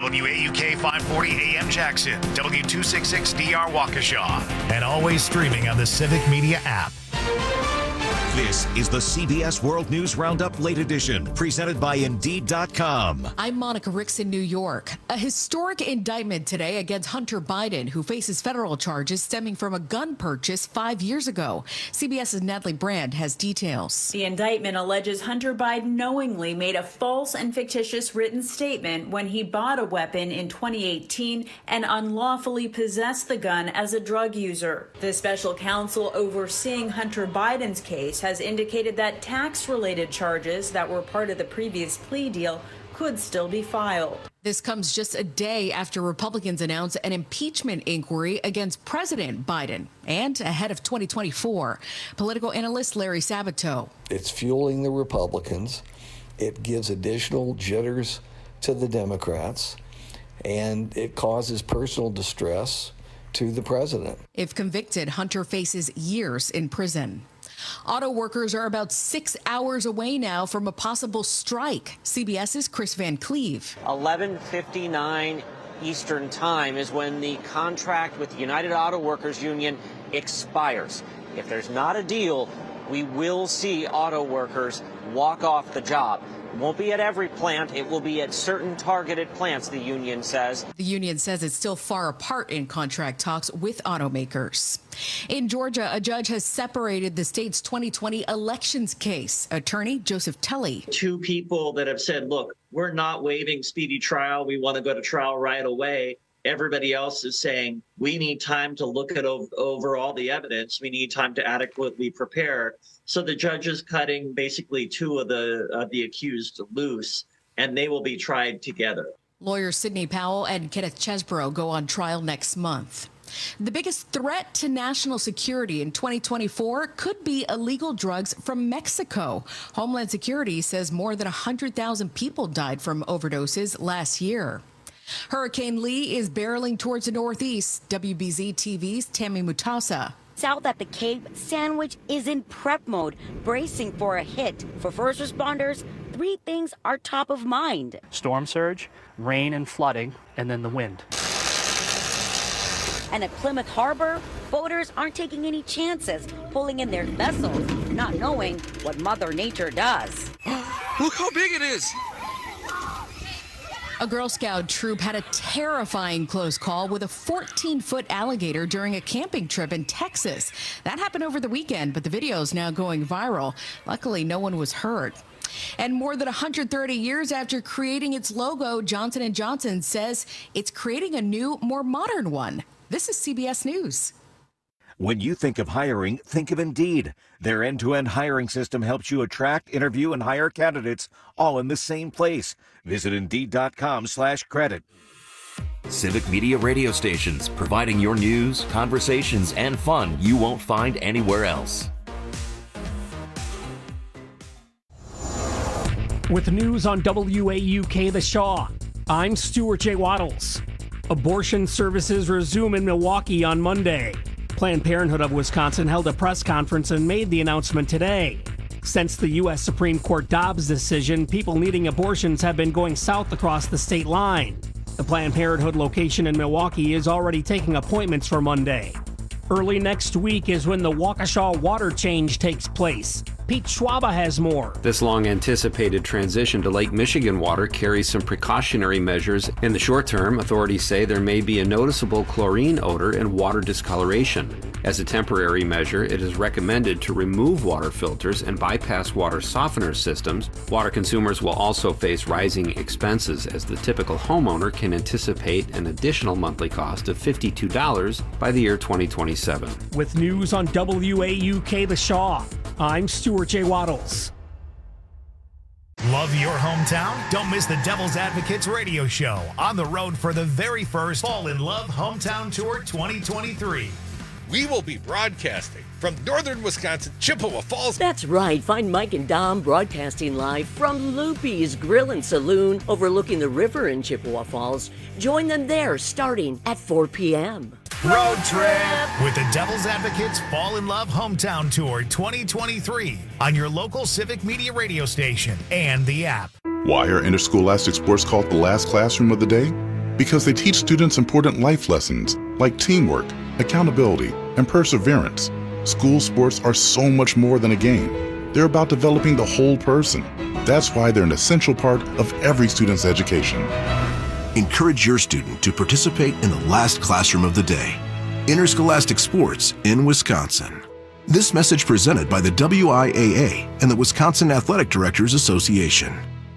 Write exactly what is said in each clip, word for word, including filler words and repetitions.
W A U K five forty A M Jackson, W two sixty-six D R Waukesha, and always streaming on the Civic Media app. This is the C B S World News Roundup Late Edition, presented by Indeed dot com. I'm Monica Ricks in New York. A historic indictment today against Hunter Biden, who faces federal charges stemming from a gun purchase five years ago. CBS's Natalie Brand has details. The indictment alleges Hunter Biden knowingly made a false and fictitious written statement when he bought a weapon in twenty eighteen and unlawfully possessed the gun as a drug user. The special counsel overseeing Hunter Biden's case has indicated that tax-related charges that were part of the previous plea deal could still be filed. This comes just a day after Republicans announced an impeachment inquiry against President Biden and ahead of twenty twenty-four. Political analyst Larry Sabato. It's fueling the Republicans. It gives additional jitters to the Democrats, and it causes personal distress to the president. If convicted, Hunter faces years in prison. Auto workers are about six hours away now from a possible strike. CBS's Chris Van Cleve. eleven fifty-nine Eastern Time is when the contract with the United Auto Workers Union expires. If there's not a deal, we will see auto workers walk off the job. It won't be at every plant. It will be at certain targeted plants, the union says. The union says it's still far apart in contract talks with automakers. In Georgia, a judge has separated the state's twenty twenty elections case. Attorney Joseph Tully. Two people that have said, look, we're not waiving speedy trial. We want to go to trial right away. Everybody else is saying we need time to look at over, over all the evidence. We need time to adequately prepare. So the judge is cutting basically two of the uh, the accused loose, and they will be tried together. Lawyers Sidney Powell and Kenneth Chesbrough go on trial next month. The biggest threat to national security in twenty twenty-four could be illegal drugs from Mexico. Homeland Security says more than one hundred thousand people died from overdoses last year. Hurricane Lee is barreling towards the northeast. W B Z T V's Tammy Mutasa. South at the Cape, Sandwich is in prep mode, bracing for a hit. For first responders, three things are top of mind. Storm surge, rain and flooding, and then the wind. And at Plymouth Harbor, boaters aren't taking any chances, pulling in their vessels, not knowing what Mother Nature does. Look how big it is! A Girl Scout troop had a terrifying close call with a fourteen-foot alligator during a camping trip in Texas. That happened over the weekend, but the video is now going viral. Luckily, no one was hurt. And more than one hundred thirty years after creating its logo, Johnson and Johnson says it's creating a new, more modern one. This is C B S News. When you think of hiring, think of Indeed. Their end-to-end hiring system helps you attract, interview, and hire candidates all in the same place. Visit Indeed.com slash credit. Civic Media radio stations, providing your news, conversations, and fun you won't find anywhere else. With news on W A U K The Shaw, I'm Stuart J. Waddles. Abortion services resume in Milwaukee on Monday. Planned Parenthood of Wisconsin held a press conference and made the announcement today. Since the U S Supreme Court Dobbs decision, people needing abortions have been going south across the state line. The Planned Parenthood location in Milwaukee is already taking appointments for Monday. Early next week is when the Waukesha water change takes place. Pete Schwaba has more. This long-anticipated transition to Lake Michigan water carries some precautionary measures. In the short term, authorities say there may be a noticeable chlorine odor and water discoloration. As a temporary measure, it is recommended to remove water filters and bypass water softener systems. Water consumers will also face rising expenses, as the typical homeowner can anticipate an additional monthly cost of fifty-two dollars by the year twenty twenty-seven. With news on W A U K The Shaw, I'm Stuart J. Waddles. Love your hometown? Don't miss the Devil's Advocates radio show on the road for the very first Fall in Love Hometown Tour twenty twenty-three. We will be broadcasting from northern Wisconsin, Chippewa Falls. That's right. Find Mike and Dom broadcasting live from Loopy's Grill and Saloon overlooking the river in Chippewa Falls. Join them there starting at four p.m. Road trip with the Devil's Advocates Fall in Love Hometown Tour twenty twenty-three on your local Civic Media radio station and the app. Why are interscholastic sports called the last classroom of the day? because they teach students important life lessons like teamwork, accountability, and perseverance. School sports are so much more than a game. They're about developing the whole person. That's why they're an essential part of every student's education. Encourage your student to participate in the last classroom of the day. Interscholastic Sports in Wisconsin. This message presented by the W I A A and the Wisconsin Athletic Directors Association.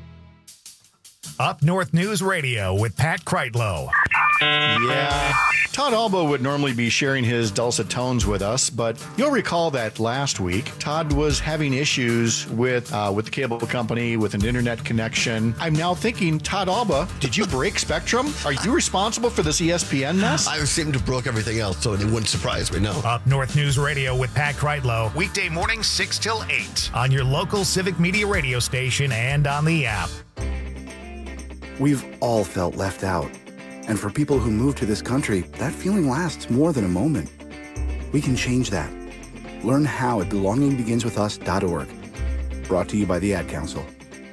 Up North News Radio with Pat Kreitlow. Yeah. Todd Alba would normally be sharing his dulcet tones with us, but you'll recall that last week, Todd was having issues with uh, with the cable company, with an internet connection. I'm now thinking, Todd Alba, did you break Spectrum? Are you responsible for this E S P N mess? I seem to have broke everything else, so it wouldn't surprise me, no. Up North News Radio with Pat Kreitlow, weekday mornings six till eight on your local Civic Media radio station and on the app. We've all felt left out. And for people who move to this country, that feeling lasts more than a moment. We can change that. Learn how at belonging begins with us dot org. Brought to you by the Ad Council.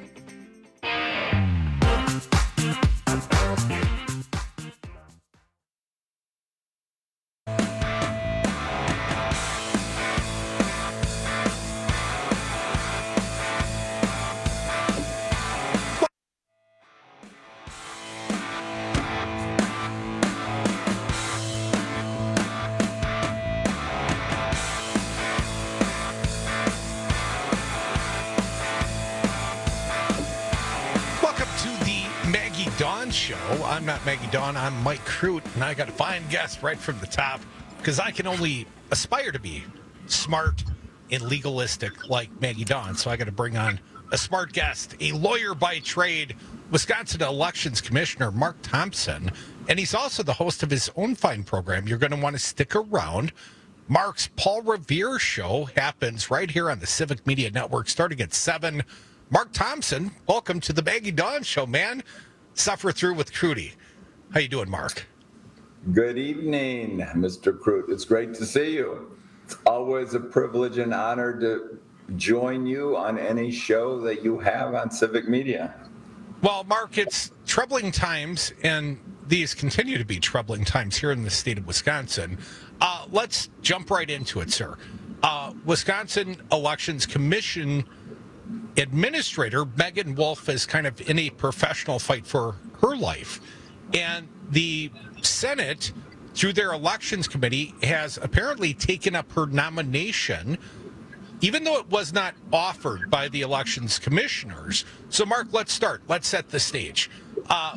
I'm not Maggie Dawn, I'm Mike Crute, and I got a fine guest right from the top, because I can only aspire to be smart and legalistic like Maggie Dawn, so I got to bring on a smart guest, a lawyer by trade, Wisconsin Elections Commissioner Mark Thompson, and he's also the host of his own fine program. You're going to want to stick around. Mark's Paul Revere Show happens right here on the Civic Media Network starting at seven. Mark Thompson, welcome to the Maggie Dawn Show, man. Suffer through with Crudy. How you doing, Mark? Good evening, Mister Crute. It's great to see you. It's always a privilege and honor to join you on any show that you have on Civic Media. Well, Mark, it's troubling times, and these continue to be troubling times here in the state of Wisconsin. Uh, let's jump right into it, sir. Uh, Wisconsin Elections Commission Administrator Megan Wolf is kind of in a professional fight for her life. And the Senate, through their elections committee, has apparently taken up her nomination, even though it was not offered by the elections commissioners. So, Mark, let's start. Let's set the stage. Uh,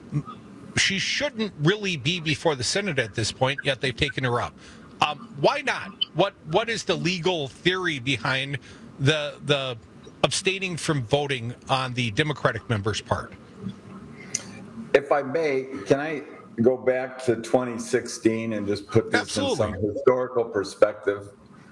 she shouldn't really be before the Senate at this point, yet they've taken her up. Um, why not? What What is the legal theory behind the the abstaining from voting on the Democratic member's part? If I may, can I go back to twenty sixteen and just put this Absolutely. in some historical perspective?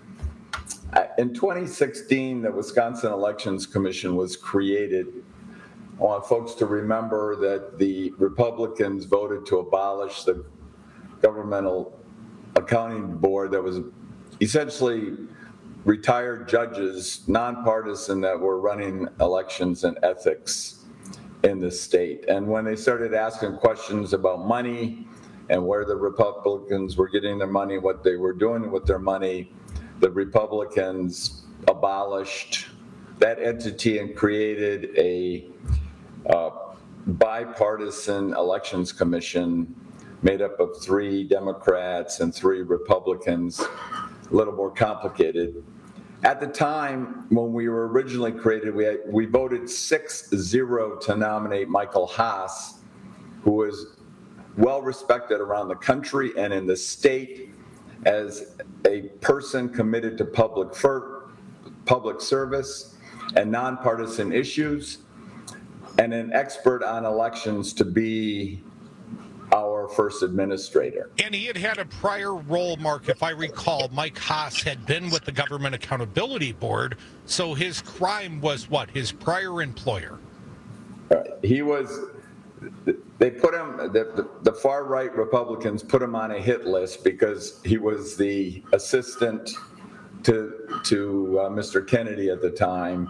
In twenty sixteen, the Wisconsin Elections Commission was created. I want folks to remember that the Republicans voted to abolish the governmental accounting board that was essentially retired judges, nonpartisan, that were running elections and ethics in the state. And when they started asking questions about money and where the Republicans were getting their money, what they were doing with their money, the Republicans abolished that entity and created a uh, bipartisan elections commission made up of three Democrats and three Republicans, a little more complicated. At the time, when we were originally created, we had, we voted six zero to nominate Michael Haas, who was well respected around the country and in the state as a person committed to public for, public service and nonpartisan issues, and an expert on elections to be our first administrator. And he had had a prior role, Mark, if I recall. Mike Haas had been with the Government Accountability Board, so his crime was what? His prior employer. Uh, he was, they put him, the, the, the far-right Republicans put him on a hit list because he was the assistant to, to uh, Mister Kennedy at the time.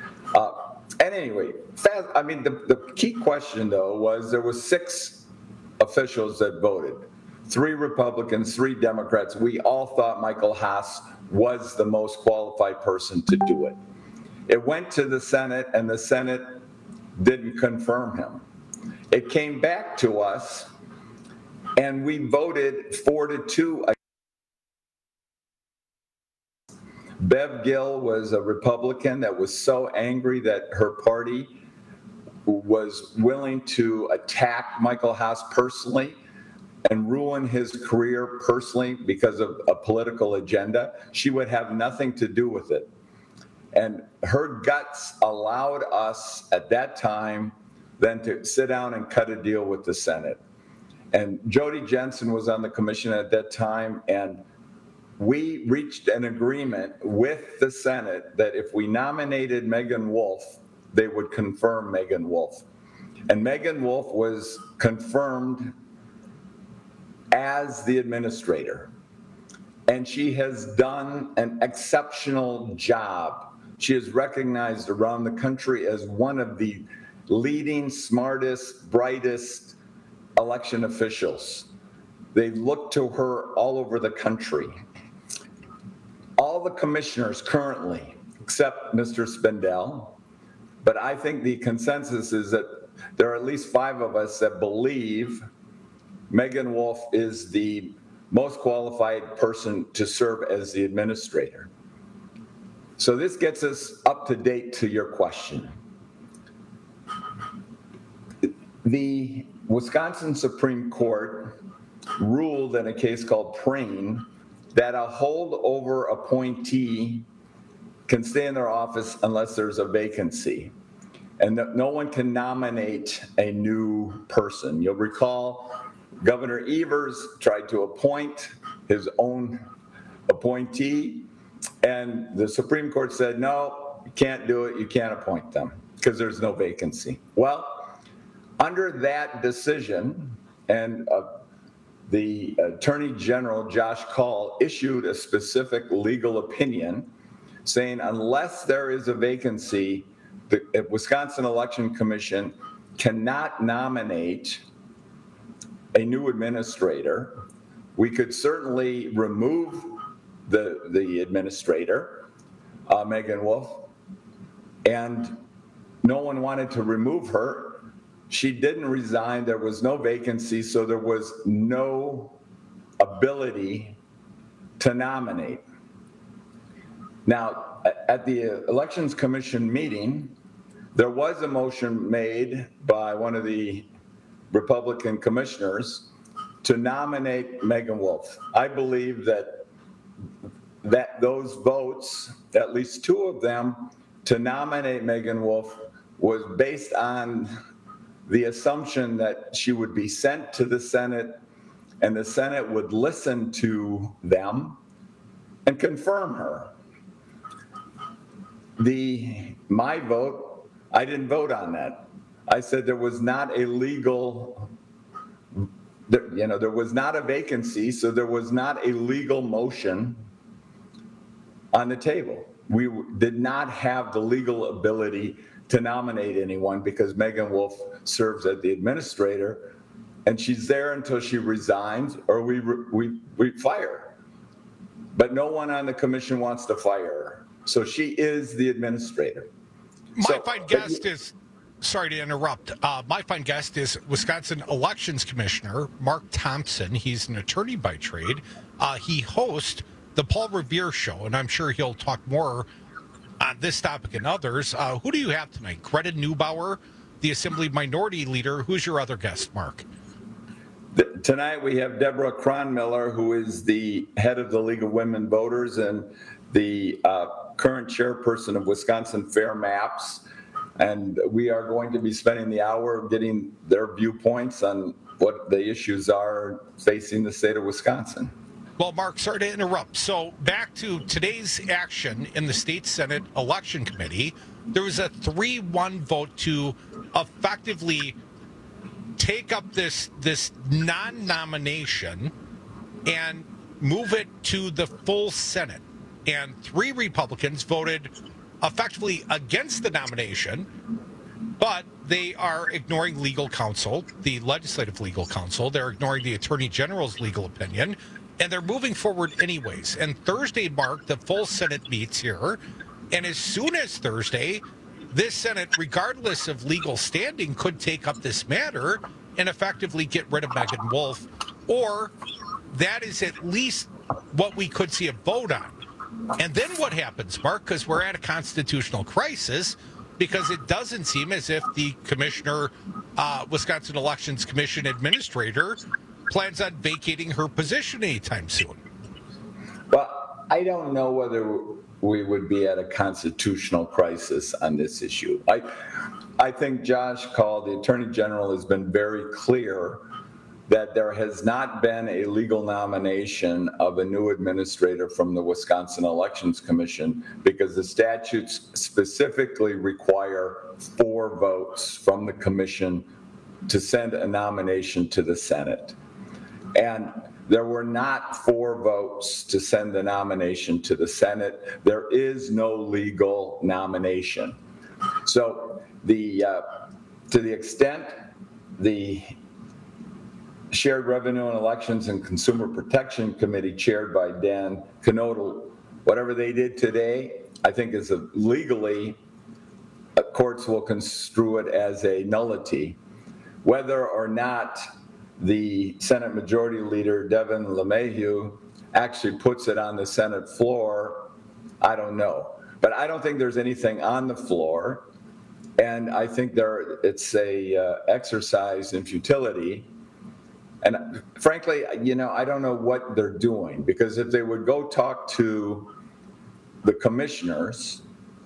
Uh, and anyway, fast, I mean, the, the key question, though, was there was six officials that voted. Three Republicans, three Democrats. We all thought Michael Haas was the most qualified person to do it. It went to the Senate, and the Senate didn't confirm him. It came back to us, and we voted four to two. Bev Gill was a Republican that was so angry that her party was willing to attack Michael Haas personally and ruin his career personally because of a political agenda. She would have nothing to do with it. And her guts allowed us at that time then to sit down and cut a deal with the Senate. And Jody Jensen was on the commission at that time, and we reached an agreement with the Senate that if we nominated Megan Wolf, they would confirm Megan Wolf. And Megan Wolf was confirmed as the administrator. And she has done an exceptional job. She is recognized around the country as one of the leading, smartest, brightest election officials. They look to her all over the country. All the commissioners currently, except Mister Spindell, but I think the consensus is that there are at least five of us that believe Megan Wolf is the most qualified person to serve as the administrator. So this gets us up to date to your question. The Wisconsin Supreme Court ruled in a case called Preen that a holdover appointee can stay in their office unless there's a vacancy, and that no one can nominate a new person. You'll recall Governor Evers tried to appoint his own appointee, and the Supreme Court said, no, you can't do it, you can't appoint them because there's no vacancy. Well, under that decision, and uh, the Attorney General, Josh Kaul, issued a specific legal opinion saying unless there is a vacancy, the Wisconsin Election Commission cannot nominate a new administrator. We could certainly remove the, the administrator, uh, Megan Wolf, and no one wanted to remove her. She didn't resign. There was no vacancy, so there was no ability to nominate. Now, at the Elections Commission meeting, there was a motion made by one of the Republican commissioners to nominate Megan Wolf. I believe that that those votes, at least two of them, to nominate Megan Wolf was based on the assumption that she would be sent to the Senate and the Senate would listen to them and confirm her. The my vote, I didn't vote on that. I said there was not a legal, you know, there was not a vacancy, so there was not a legal motion on the table. We did not have the legal ability to nominate anyone because Megan Wolf serves as the administrator, and she's there until she resigns or we we we fire her. But no one on the commission wants to fire her, so she is the administrator. My so, fine guest is, sorry to interrupt, uh, my fine guest is Wisconsin Elections Commissioner Mark Thompson. He's an attorney by trade. Uh, he hosts the Paul Revere Show, and I'm sure he'll talk more on this topic and others. Uh, who do you have tonight? Greta Neubauer, the Assembly Minority Leader. Who's your other guest, Mark? Tonight we have Deborah Cronmiller, who is the head of the League of Women Voters and the uh, current chairperson of Wisconsin Fair Maps. And we are going to be spending the hour getting their viewpoints on what the issues are facing the state of Wisconsin. Well, Mark, sorry to interrupt. So back to today's action in the State Senate Election Committee, there was a three one vote to effectively take up this this non-nomination and move it to the full Senate. And three Republicans voted effectively against the nomination, But they are ignoring legal counsel, the legislative legal counsel. They're ignoring the Attorney General's legal opinion, and they're moving forward anyways. And Thursday, Mark, the full Senate meets here. And as soon as Thursday, this Senate, regardless of legal standing, could take up this matter and effectively get rid of Megan Wolf. Or that is at least what we could see a vote on. And then what happens, Mark? Because we're at a constitutional crisis, because it doesn't seem as if the commissioner, uh, Wisconsin Elections Commission administrator, plans on vacating her position anytime soon. Well, I don't know whether we would be at a constitutional crisis on this issue. I, I think Josh called, the Attorney General has been very clear that there has not been a legal nomination of a new administrator from the Wisconsin Elections Commission, because the statutes specifically require four votes from the commission to send a nomination to the Senate. And there were not four votes to send the nomination to the Senate. There is no legal nomination. So the uh, to the extent the Shared Revenue and Elections and Consumer Protection Committee, chaired by Dan Knodel, whatever they did today, I think is a legally, uh, courts will construe it as a nullity. Whether or not the Senate Majority Leader, Devin LeMahieu, actually puts it on the Senate floor, I don't know. But I don't think there's anything on the floor. And I think there it's a uh, exercise in futility. And frankly, you know, I don't know what they're doing, because if they would go talk to the commissioners,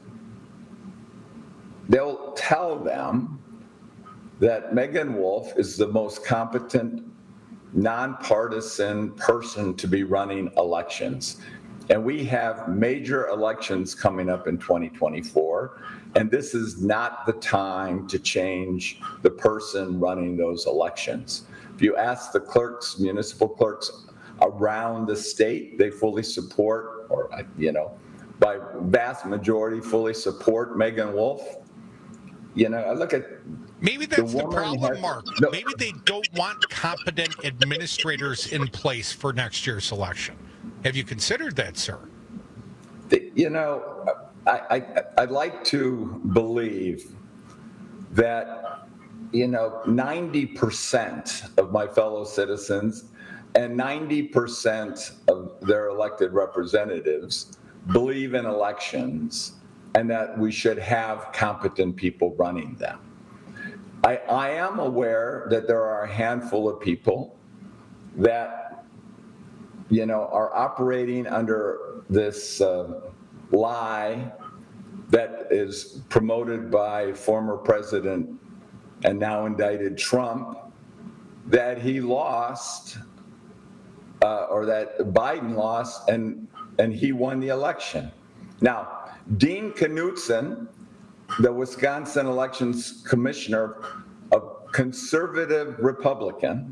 they'll tell them that Megan Wolf is the most competent, nonpartisan person to be running elections. And we have major elections coming up in twenty twenty-four, and this is not the time to change the person running those elections. If you ask the clerks, municipal clerks around the state, they fully support, or, you know, by vast majority fully support Megan Wolf. You know, I look at Maybe that's the, the problem, has, Mark. no, Maybe they don't want competent administrators in place for next year's election. Have you considered that, sir? You know, I, I, I'd like to believe that, you know, ninety percent of my fellow citizens and ninety percent of their elected representatives believe in elections and that we should have competent people running them. I, I am aware that there are a handful of people that, you know, are operating under this uh, lie that is promoted by former President and now indicted Trump, that he lost uh, or that Biden lost and, and he won the election. Now, Dean Knudsen, the Wisconsin Elections Commissioner, a conservative Republican,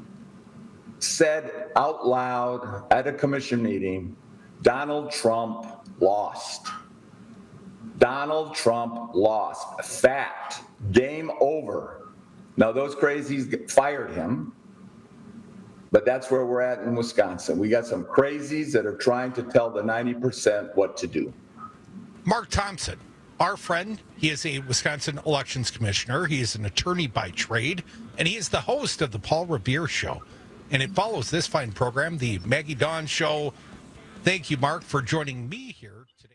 said out loud at a commission meeting, Donald Trump lost. Donald Trump lost. Fact. Game over. Now, those crazies fired him, but that's where we're at in Wisconsin. We got some crazies that are trying to tell the ninety percent what to do. Mark Thompson, our friend, he is a Wisconsin Elections Commissioner. He is an attorney by trade, and he is the host of the Paul Revere Show. And it follows this fine program, the Maggie Dawn Show. Thank you, Mark, for joining me here today.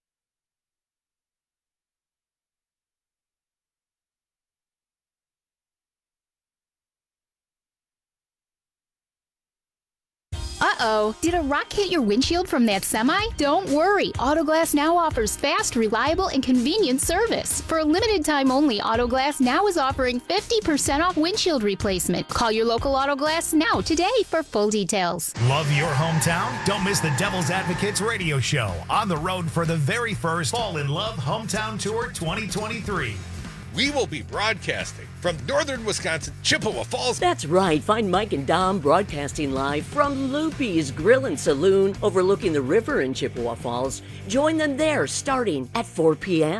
Uh-oh, did a rock hit your windshield from that semi? Don't worry, Autoglass Now offers fast, reliable, and convenient service. For a limited time only, Autoglass Now is offering fifty percent off windshield replacement. Call your local Autoglass Now today for full details. Love your hometown? Don't miss the Devil's Advocates radio show, on the road for the very first Fall in Love Hometown Tour twenty twenty-three. We will be broadcasting from northern Wisconsin, Chippewa Falls. That's right. Find Mike and Dom broadcasting live from Loopy's Grill and Saloon overlooking the river in Chippewa Falls. Join them there starting at four p.m.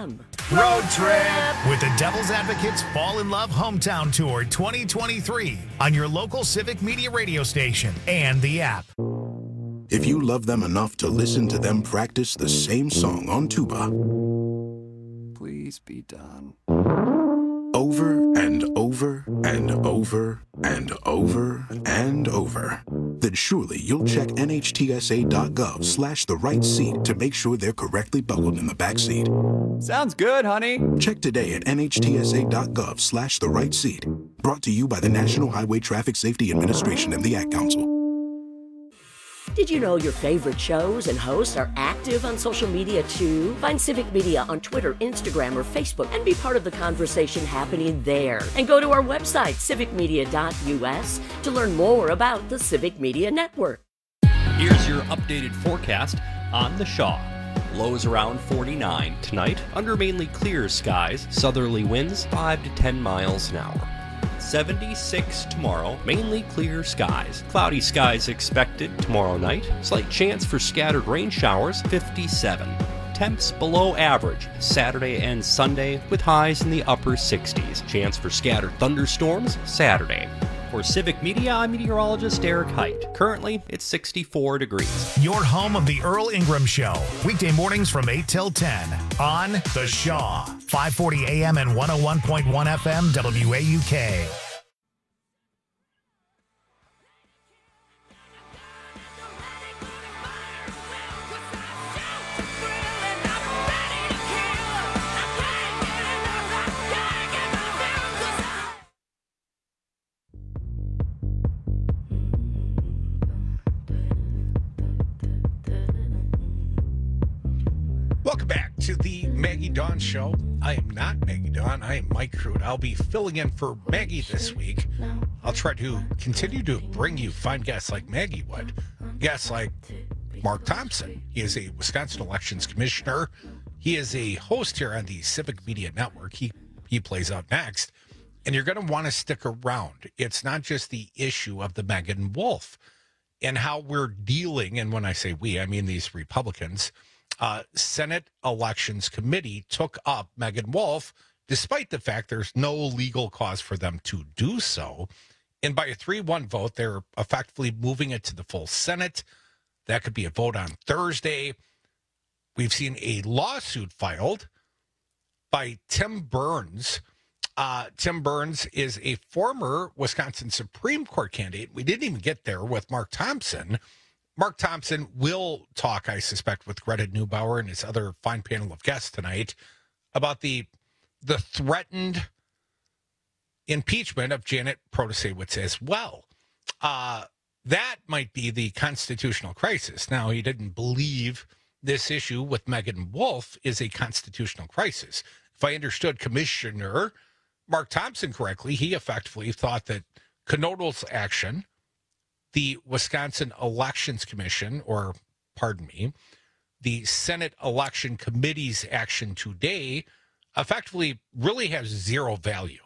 Road Trip with the Devil's Advocates Fall in Love Hometown Tour twenty twenty-three on your local Civic Media radio station and the app. If you love them enough to listen to them practice the same song on tuba, please be done. Over and over and over and over and over, then surely you'll check N H T S A dot gov slash the right seat to make sure they're correctly buckled in the back seat. Sounds good, honey. Check today at N H T S A dot gov slash the right seat. Brought to you by the National Highway Traffic Safety Administration and the Ad Council. Did you know your favorite shows and hosts are active on social media too? Find Civic Media on Twitter, Instagram, or Facebook and be part of the conversation happening there. And go to our website, civic media dot U S, to learn more about the Civic Media Network. Here's your updated forecast on the Shaw. Lows around forty-nine tonight, under mainly clear skies, southerly winds five to ten miles an hour. seventy-six tomorrow, mainly clear skies. Cloudy skies expected tomorrow night. Slight chance for scattered rain showers, fifty-seven. Temps below average Saturday and Sunday with highs in the upper sixties. Chance for scattered thunderstorms Saturday. For Civic Media, I'm meteorologist Eric Height. Currently, it's sixty-four degrees. Your home of the Earl Ingram Show. Weekday mornings from eight till ten on The Shaw. five forty A M and one oh one point one F M W A U K. Welcome back to the Maggie Dawn Show. I am not Maggie Dawn. I am Mike Crude. I'll be filling in for Maggie this week. I'll try to continue to bring you fine guests like Maggie would. Guests like Mark Thompson. He is a Wisconsin Elections Commissioner. He is a host here on the Civic Media Network. He, he plays out next. And you're going to want to stick around. It's not just the issue of the Megan Wolf and how we're dealing, and when I say we, I mean these Republicans. Uh, Senate Elections Committee took up Megan Wolf, despite the fact there's no legal cause for them to do so. And by a three one vote, they're effectively moving it to the full Senate. That could be a vote on Thursday. We've seen a lawsuit filed by Tim Burns. Uh, Tim Burns is a former Wisconsin Supreme Court candidate. We didn't even get there with Mark Thompson. Mark Thompson will talk, I suspect, with Greta Neubauer and his other fine panel of guests tonight about the the threatened impeachment of Janet Protasewicz as well. Uh, that might be the constitutional crisis. Now, he didn't believe this issue with Megan Wolf is a constitutional crisis. If I understood Commissioner Mark Thompson correctly, he effectively thought that Knodl's action, the Wisconsin Elections Commission, or pardon me, the Senate Election Committee's action today effectively really has zero value.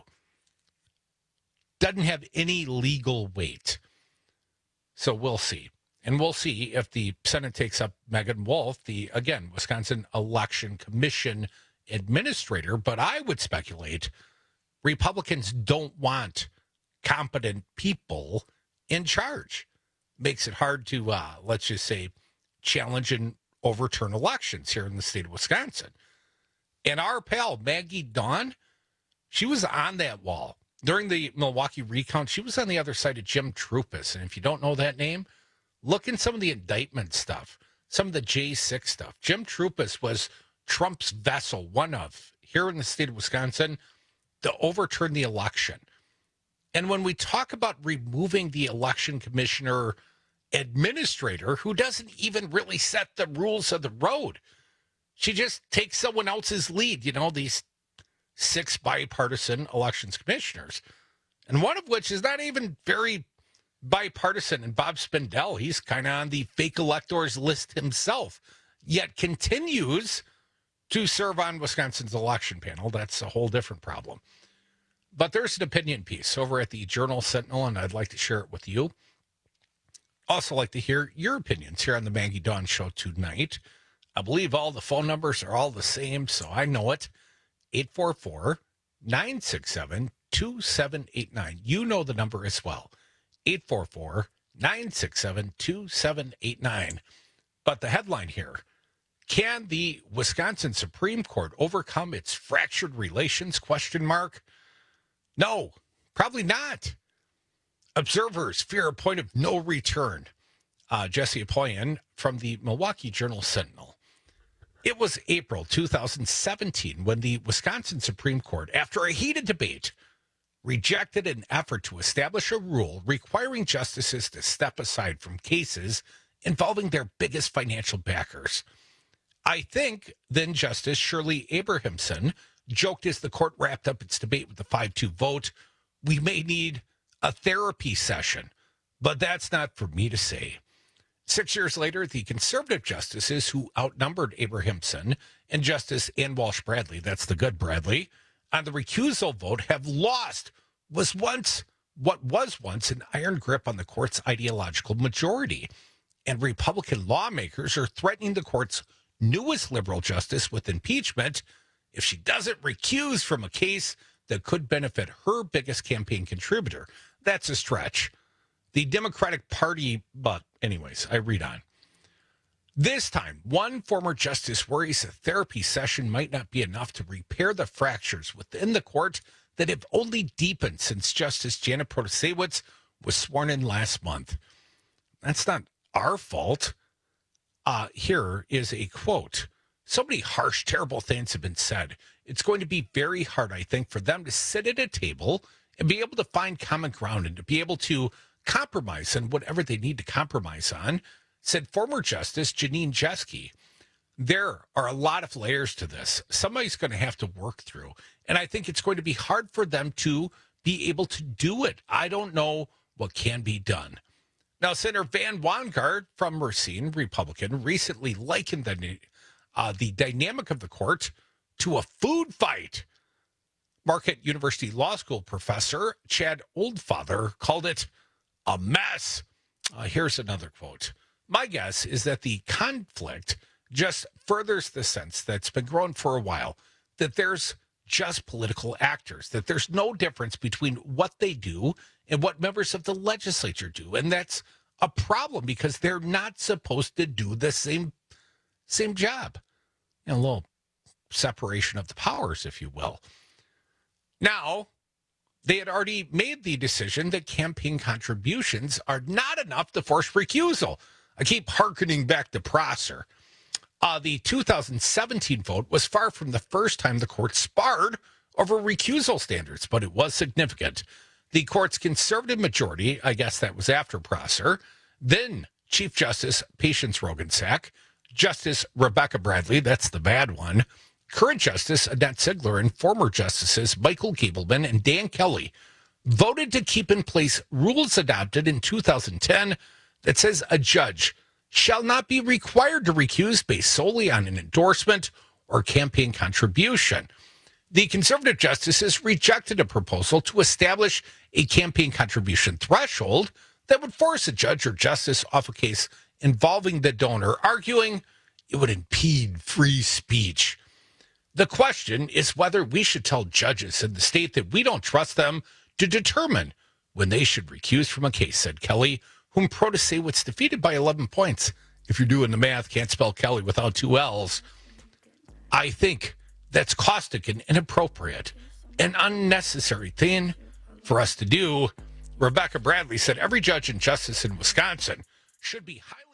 Doesn't have any legal weight. So we'll see. And we'll see if the Senate takes up Megan Wolf, the, again, Wisconsin Election Commission administrator. But I would speculate Republicans don't want competent people in charge. Makes it hard to, uh, let's just say, challenge and overturn elections here in the state of Wisconsin. And our pal, Maggie Dawn, she was on that wall. During the Milwaukee recount, she was on the other side of Jim Troupis. And if you don't know that name, look in some of the indictment stuff, some of the J six stuff. Jim Troupis was Trump's vessel, one of, here in the state of Wisconsin, to overturn the election. And when we talk about removing the election commissioner administrator, who doesn't even really set the rules of the road, she just takes someone else's lead, you know, these six bipartisan elections commissioners, and one of which is not even very bipartisan. And Bob Spindell, he's kind of on the fake electors list himself, yet continues to serve on Wisconsin's election panel. That's a whole different problem. But there's an opinion piece over at the Journal Sentinel, and I'd like to share it with you. Also like to hear your opinions here on the Maggie Dawn Show tonight. I believe all the phone numbers are all the same, so I know it. eight four four, nine six seven, two seven eight nine. You know the number as well, eight four four, nine six seven, two seven eight nine. But the headline here, can the Wisconsin Supreme Court overcome its fractured relations, question mark? No, probably not. Observers fear a point of no return. Uh, Jesse Apoyan from the Milwaukee Journal-Sentinel. It was April two thousand seventeen when the Wisconsin Supreme Court, after a heated debate, rejected an effort to establish a rule requiring justices to step aside from cases involving their biggest financial backers. I think then Justice Shirley Abrahamson joked as the court wrapped up its debate with the five two vote, we may need a therapy session, but that's not for me to say. Six years later, the conservative justices who outnumbered Abrahamson and Justice Ann Walsh Bradley, that's the good Bradley, on the recusal vote have lost was once what was once an iron grip on the court's ideological majority. And Republican lawmakers are threatening the court's newest liberal justice with impeachment if she doesn't recuse from a case that could benefit her biggest campaign contributor. That's a stretch. The Democratic Party, but anyways, I read on. This time, one former justice worries a therapy session might not be enough to repair the fractures within the court that have only deepened since Justice Janet Protasiewicz was sworn in last month. That's not our fault. Uh, here is a quote. So many harsh, terrible things have been said. It's going to be very hard, I think, for them to sit at a table and be able to find common ground and to be able to compromise on whatever they need to compromise on, said former Justice Janine Jeske. There are a lot of layers to this. Somebody's going to have to work through. And I think it's going to be hard for them to be able to do it. I don't know what can be done. Now, Senator Van Wanggaard from Racine, Republican, recently likened the, uh, the dynamic of the court to a food fight. Marquette University Law School professor Chad Oldfather called it a mess. Uh, here's another quote. My guess is that the conflict just furthers the sense that's been growing for a while, that there's just political actors, that there's no difference between what they do and what members of the legislature do. And that's a problem because they're not supposed to do the same, same job. You know, a little separation of the powers, if you will. Now, they had already made the decision that campaign contributions are not enough to force recusal. I keep hearkening back to Prosser. Uh, the two thousand seventeen vote was far from the first time the court sparred over recusal standards, but it was significant. The court's conservative majority, I guess that was after Prosser, then Chief Justice Patience Roggensack, Justice Rebecca Bradley, that's the bad one, current Justice Annette Ziegler, and former Justices Michael Gableman and Dan Kelly voted to keep in place rules adopted in two thousand ten that says a judge shall not be required to recuse based solely on an endorsement or campaign contribution. The conservative justices rejected a proposal to establish a campaign contribution threshold that would force a judge or justice off a case involving the donor, arguing it would impede free speech. The question is whether we should tell judges in the state that we don't trust them to determine when they should recuse from a case, said Kelly, whom Protasiewicz defeated by eleven points. If you're doing the math, can't spell Kelly without two L's. I think that's caustic and inappropriate, an unnecessary thing for us to do. Rebecca Bradley said every judge and justice in Wisconsin should be highly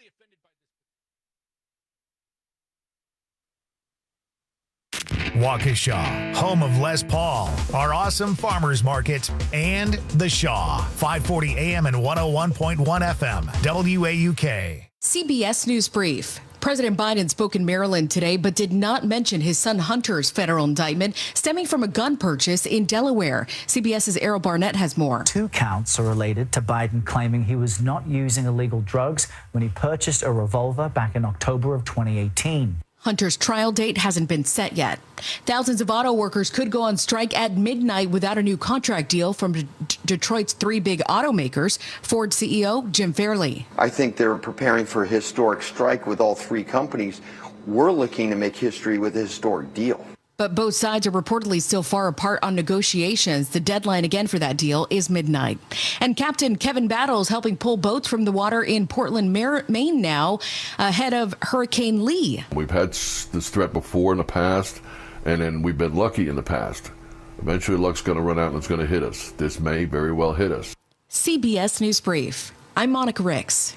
Waukesha, home of Les Paul, our awesome farmers market, and The Shaw, five forty A M and one oh one point one F M, W A U K. C B S News Brief. President Biden spoke in Maryland today, but did not mention his son Hunter's federal indictment stemming from a gun purchase in Delaware. CBS's Errol Barnett has more. Two counts are related to Biden claiming he was not using illegal drugs when he purchased a revolver back in October of twenty eighteen. Hunter's trial date hasn't been set yet. Thousands of auto workers could go on strike at midnight without a new contract deal from D- Detroit's three big automakers. Ford C E O Jim Fairley. I think they're preparing for a historic strike with all three companies. We're looking to make history with a historic deal. But both sides are reportedly still far apart on negotiations. The deadline again for that deal is midnight. And Captain Kevin Battles helping pull boats from the water in Portland, Maine now ahead of Hurricane Lee. We've had this threat before in the past, and then we've been lucky in the past. Eventually luck's going to run out and it's going to hit us. This may very well hit us. C B S News Brief. I'm Monica Ricks.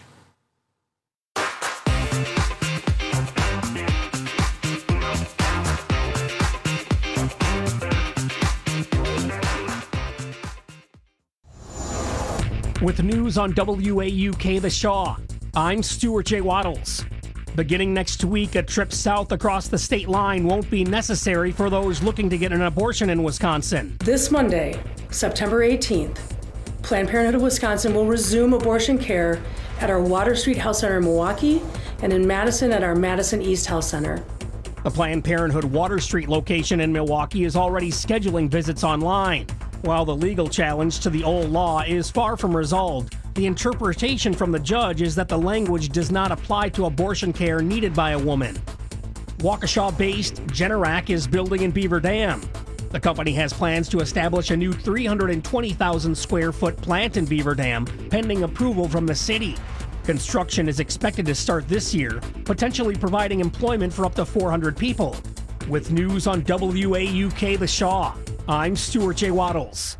With news on W A U K The Shaw, I'm Stuart J. Waddles. Beginning next week, a trip south across the state line won't be necessary for those looking to get an abortion in Wisconsin. This Monday, September eighteenth, Planned Parenthood of Wisconsin will resume abortion care at our Water Street Health Center in Milwaukee and in Madison at our Madison East Health Center. The Planned Parenthood Water Street location in Milwaukee is already scheduling visits online. While the legal challenge to the old law is far from resolved, the interpretation from the judge is that the language does not apply to abortion care needed by a woman. Waukesha-based Generac is building in Beaver Dam. The company has plans to establish a new three hundred twenty thousand square foot plant in Beaver Dam, pending approval from the city. Construction is expected to start this year, potentially providing employment for up to four hundred people. With news on W A U K The Shaw, I'm Stuart J. Waddles.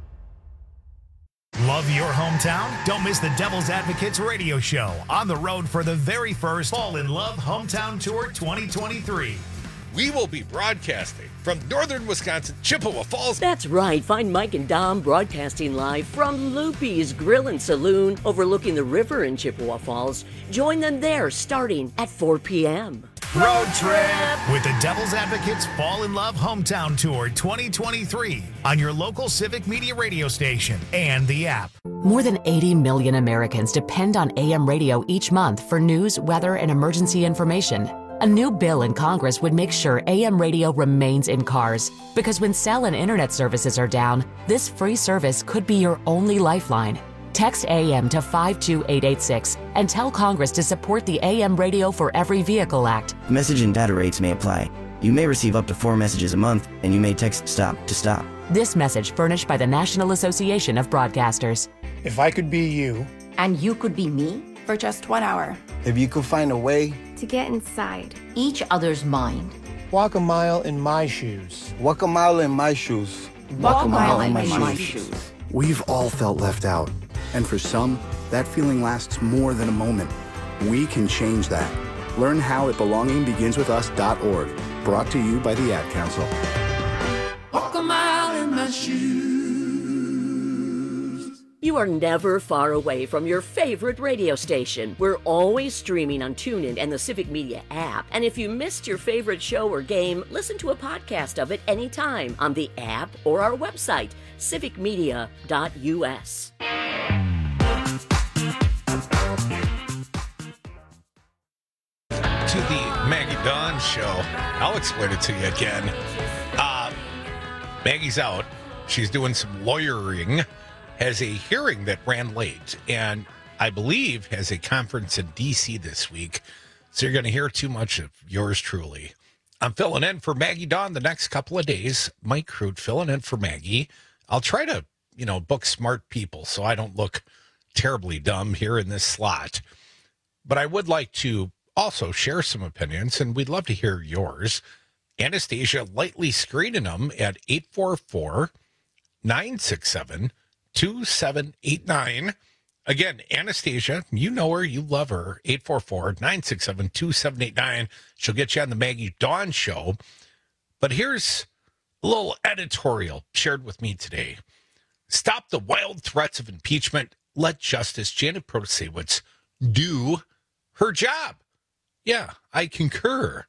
Love your hometown? Don't miss the Devil's Advocates radio show on the road for the very first Fall in Love Hometown Tour twenty twenty-three. We will be broadcasting from northern Wisconsin, Chippewa Falls. That's right. Find Mike and Dom broadcasting live from Loopy's Grill and Saloon overlooking the river in Chippewa Falls. Join them there starting at four p.m. Road trip with the Devil's Advocates Fall in Love Hometown Tour twenty twenty-three on your local Civic Media radio station and the app. More than eighty million Americans depend on A M radio each month for news, weather, and emergency information. A new bill in Congress would make sure A M radio remains in cars, because when cell and internet services are down, this free service could be your only lifeline. Text A M to five two eight eight six and tell Congress to support the A M Radio for Every Vehicle Act. Message and data rates may apply. You may receive up to four messages a month, and you may text STOP to stop. This message furnished by the National Association of Broadcasters. If I could be you, and you could be me, for just one hour. If you could find a way to get inside each other's mind. Walk a mile in my shoes. Walk a mile in my shoes. Walk, Walk a mile, mile in, my, in my shoes. shoes. We've all felt left out. And for some, that feeling lasts more than a moment. We can change that. Learn how at belonging begins with us dot org. Brought to you by the Ad Council. Walk a mile in my shoes. You are never far away from your favorite radio station. We're always streaming on TuneIn and the Civic Media app. And if you missed your favorite show or game, listen to a podcast of it anytime on the app or our website, civic media dot u s. To the Maggie Dawn show. I'll explain it to you again. Uh, Maggie's out. She's doing some lawyering. Has a hearing that ran late, and I believe has a conference in D C this week. So you're going to hear too much of yours truly. I'm filling in for Maggie Dawn the next couple of days. Mike Crude filling in for Maggie. I'll try to, you know, book smart people so I don't look terribly dumb here in this slot. But I would like to also share some opinions, and we'd love to hear yours. Anastasia lightly screening them at eight four four, nine six seven, two seven eight nine. Again, Anastasia, you know her, you love her. eight four four, nine six seven, two seven eight nine. She'll get you on the Maggie Dawn show. But here's a little editorial shared with me today. Stop the wild threats of impeachment. Let Justice Janet Protasiewicz do her job. Yeah, I concur.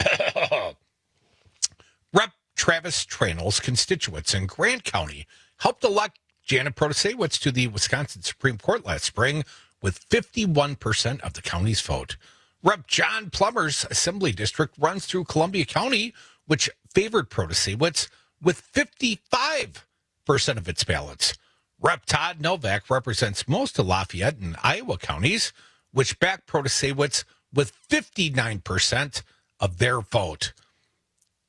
Rep Travis Tranel's constituents in Grant County helped elect Janet Protasiewicz to the Wisconsin Supreme Court last spring with fifty-one percent of the county's vote. Rep John Plummer's assembly district runs through Columbia County, which favored Protasiewicz with fifty-five percent of its ballots. Rep Todd Novak represents most of Lafayette and Iowa counties, which backed Protasiewicz with fifty-nine percent of their vote.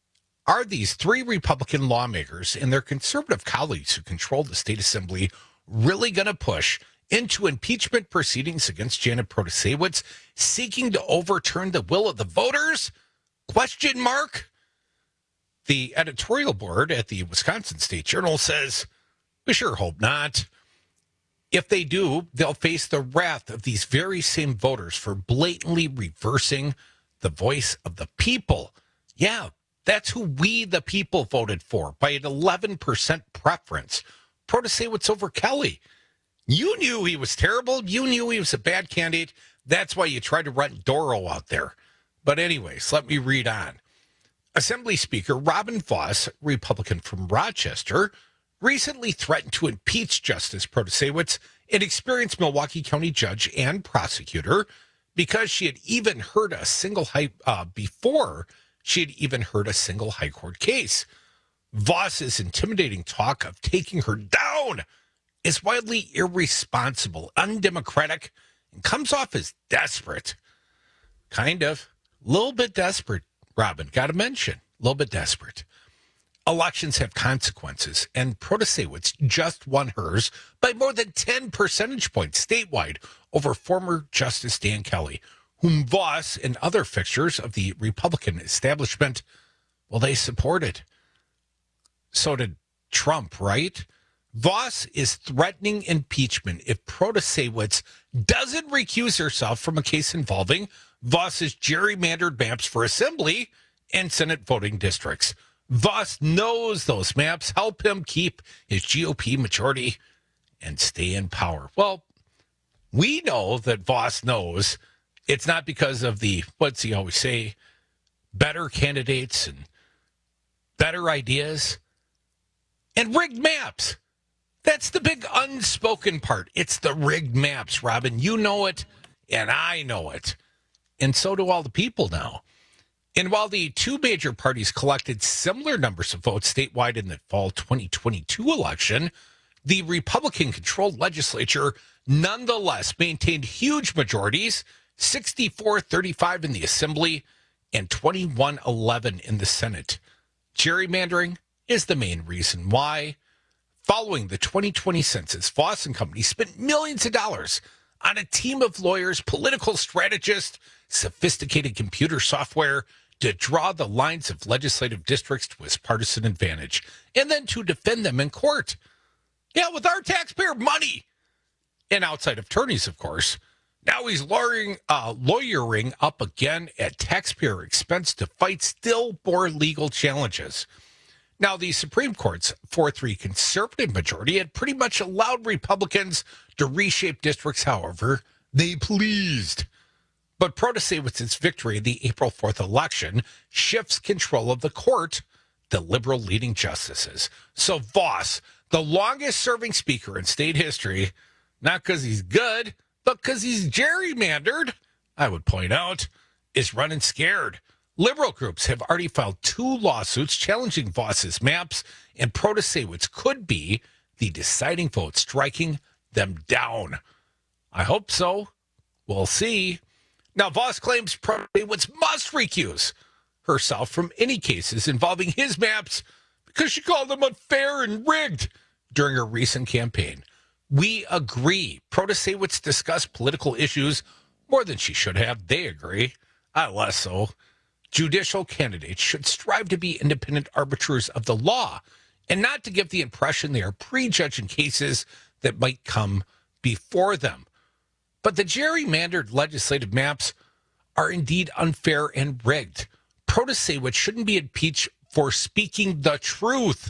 Are these three Republican lawmakers and their conservative colleagues who control the state assembly really going to push into impeachment proceedings against Janet Protasiewicz, seeking to overturn the will of the voters? Question mark. The editorial board at the Wisconsin State Journal says, we sure hope not. If they do, they'll face the wrath of these very same voters for blatantly reversing the voice of the people. Yeah, that's who we, the people, voted for by an eleven percent preference. Protasiewicz over Kelly. You knew he was terrible. You knew he was a bad candidate. That's why you tried to run Doro out there. But anyways, let me read on. Assembly Speaker Robin Vos, Republican from Rochester, recently threatened to impeach Justice Protasiewicz, an experienced Milwaukee County judge and prosecutor, because she had even heard a single high, uh, before she had even heard a single high court case. Vos's intimidating talk of taking her down is wildly irresponsible, undemocratic, and comes off as desperate. Kind of. A little bit desperate, Robin. Got to mention. A little bit desperate. Elections have consequences, and Protasiewicz just won hers by more than ten percentage points statewide over former Justice Dan Kelly, whom Vos and other fixtures of the Republican establishment, well, they supported. So did Trump, right? Vos is threatening impeachment if Protasiewicz doesn't recuse herself from a case involving Vos's gerrymandered maps for Assembly and Senate voting districts. Vos knows those maps help him keep his G O P majority and stay in power. Well, we know that Vos knows it's not because of the, what's he always say, better candidates and better ideas and rigged maps. That's the big unspoken part. It's the rigged maps, Robin. You know it, and I know it. And so do all the people now. And while the two major parties collected similar numbers of votes statewide in the fall twenty twenty-two election, the Republican-controlled legislature nonetheless maintained huge majorities, sixty-four thirty-five in the Assembly and twenty-one eleven in the Senate. Gerrymandering is the main reason why. Following the twenty twenty census, Vos and Company spent millions of dollars on a team of lawyers, political strategists, sophisticated computer software to draw the lines of legislative districts to his partisan advantage, and then to defend them in court. Yeah, with our taxpayer money. And outside of attorneys, of course. Now he's lawyering, uh, lawyering up again at taxpayer expense to fight still more legal challenges. Now, the Supreme Court's four three conservative majority had pretty much allowed Republicans to reshape districts however they pleased. But Protasiewicz's victory in the April fourth election shifts control of the court, the liberal leading justices. So Vos, the longest-serving speaker in state history, not because he's good, but because he's gerrymandered, I would point out, is running scared. Liberal groups have already filed two lawsuits challenging Vos's maps, and Protasiewicz could be the deciding vote, striking them down. I hope so. We'll see. Now, Vos claims Protasiewicz must recuse herself from any cases involving his maps because she called them unfair and rigged during her recent campaign. We agree. Protasiewicz discussed political issues more than she should have. They agree. I less so. Judicial candidates should strive to be independent arbiters of the law and not to give the impression they are prejudging cases that might come before them. But the gerrymandered legislative maps are indeed unfair and rigged. Protasiewicz shouldn't be impeached for speaking the truth.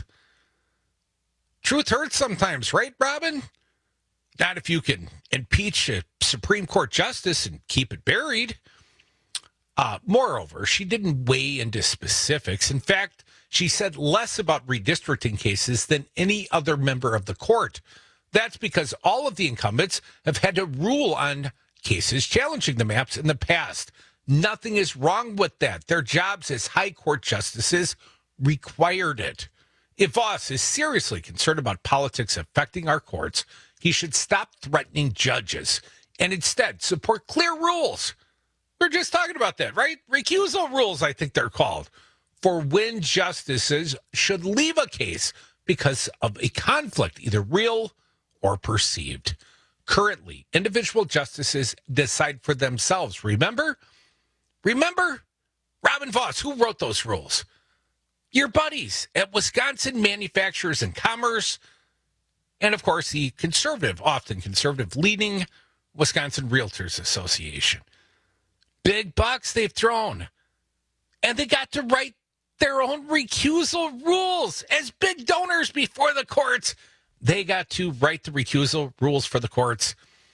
Truth hurts sometimes, right, Robin? Not if you can impeach a Supreme Court justice and keep it buried. Uh, moreover, she didn't weigh into specifics. In fact, she said less about redistricting cases than any other member of the court. That's because all of the incumbents have had to rule on cases challenging the maps in the past. Nothing is wrong with that. Their jobs as high court justices required it. If Vos is seriously concerned about politics affecting our courts, he should stop threatening judges and instead support clear rules. We're just talking about that, right? Recusal rules, I think they're called. for when justices should leave a case because of a conflict, either real or perceived. Currently, individual justices decide for themselves. Remember? Remember? Robin Vos, who wrote those rules? Your buddies at Wisconsin Manufacturers and Commerce, and of course the conservative, often conservative-leaning Wisconsin Realtors Association. Big bucks they've thrown. And they got to write their own recusal rules. As big donors before the courts, they got to write the recusal rules for the courts.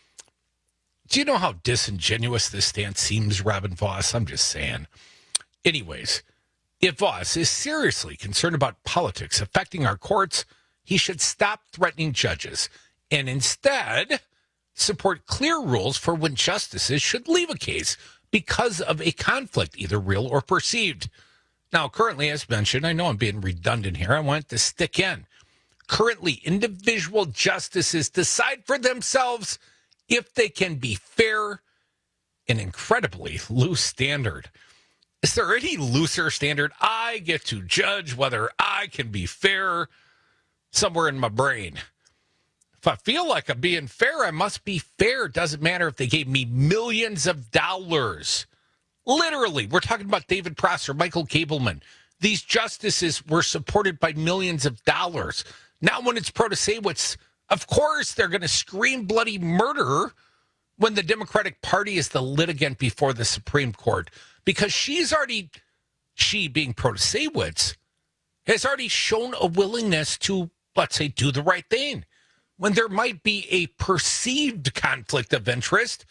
Do you know how disingenuous this stance seems, Robin Vos? I'm just saying. Anyways, if Vos is seriously concerned about politics affecting our courts, he should stop threatening judges and instead support clear rules for when justices should leave a case because of a conflict, either real or perceived. Now, currently, as mentioned, I know I'm being redundant here. I want to stick in. Currently, individual justices decide for themselves if they can be fair, an incredibly loose standard. Is there any looser standard? I get to judge whether I can be fair somewhere in my brain. If I feel like I'm being fair, I must be fair. Doesn't matter if they gave me millions of dollars. Literally, we're talking about David Prosser, Michael Gableman. These justices were supported by millions of dollars. Now when it's Protasiewicz, of course they're going to scream bloody murder when the Democratic Party is the litigant before the Supreme Court. Because she's already, she being Protasiewicz, has already shown a willingness to, let's say, do the right thing. When there might be a perceived conflict of interest,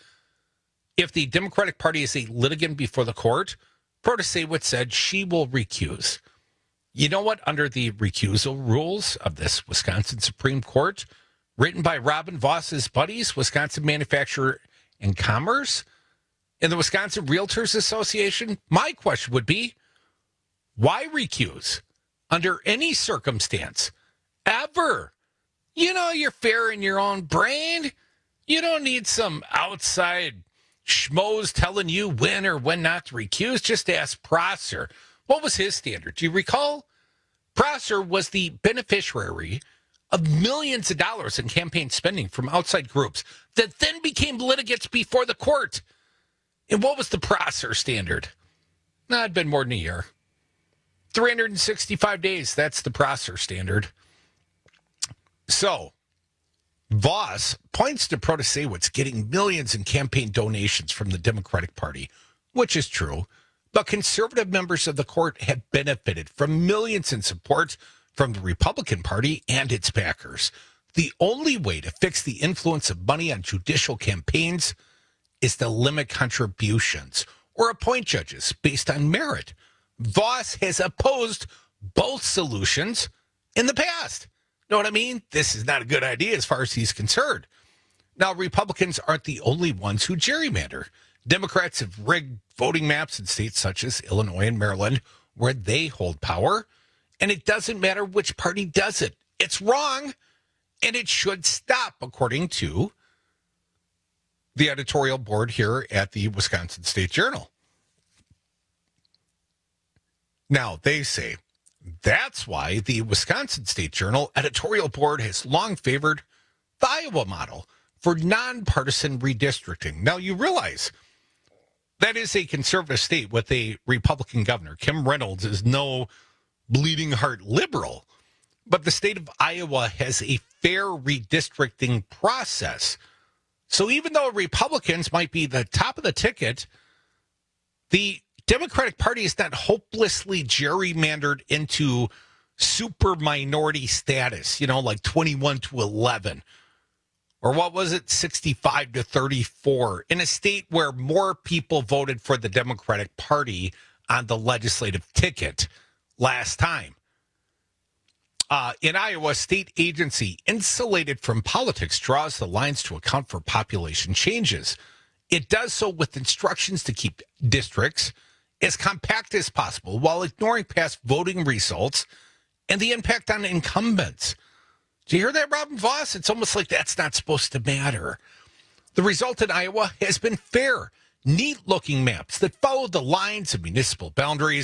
if the Democratic Party is a litigant before the court, Protasiewicz said she will recuse. You know what? Under the recusal rules of this Wisconsin Supreme Court, written by Robin Vos's buddies, Wisconsin Manufacturer and Commerce, and the Wisconsin Realtors Association, my question would be, why recuse under any circumstance, ever? You know, you're fair in your own brain. You don't need some outside schmoes telling you when or when not to recuse. Just ask Prosser. What was his standard? Do you recall? Prosser was the beneficiary of millions of dollars in campaign spending from outside groups that then became litigants before the court. And what was the Prosser standard? No, it'd been more than a year. three hundred sixty-five days, that's the Prosser standard. So, Vos points to Protasiewicz getting millions in campaign donations from the Democratic Party, which is true, but conservative members of the court have benefited from millions in support from the Republican Party and its backers. The only way to fix the influence of money on judicial campaigns is to limit contributions or appoint judges based on merit. Vos has opposed both solutions in the past. Know what I mean? This is not a good idea as far as he's concerned. Now, Republicans aren't the only ones who gerrymander. Democrats have rigged voting maps in states such as Illinois and Maryland where they hold power, and it doesn't matter which party does it. It's wrong, and it should stop, according to the editorial board here at the Wisconsin State Journal. Now, they say that's why the Wisconsin State Journal editorial board has long favored the Iowa model for nonpartisan redistricting. Now, you realize that is a conservative state with a Republican governor. Kim Reynolds is no bleeding heart liberal, but the state of Iowa has a fair redistricting process. So even though Republicans might be the top of the ticket, the Democratic Party is not hopelessly gerrymandered into super minority status, you know, like twenty-one to eleven. Or what was it, sixty-five to thirty-four, in a state where more people voted for the Democratic Party on the legislative ticket last time. Uh, in Iowa, state agency insulated from politics draws the lines to account for population changes. It does so with instructions to keep districts as compact as possible while ignoring past voting results and the impact on incumbents. Do you hear that, Robin Vos? It's almost like that's not supposed to matter. The result in Iowa has been fair, neat-looking maps that follow the lines of municipal boundaries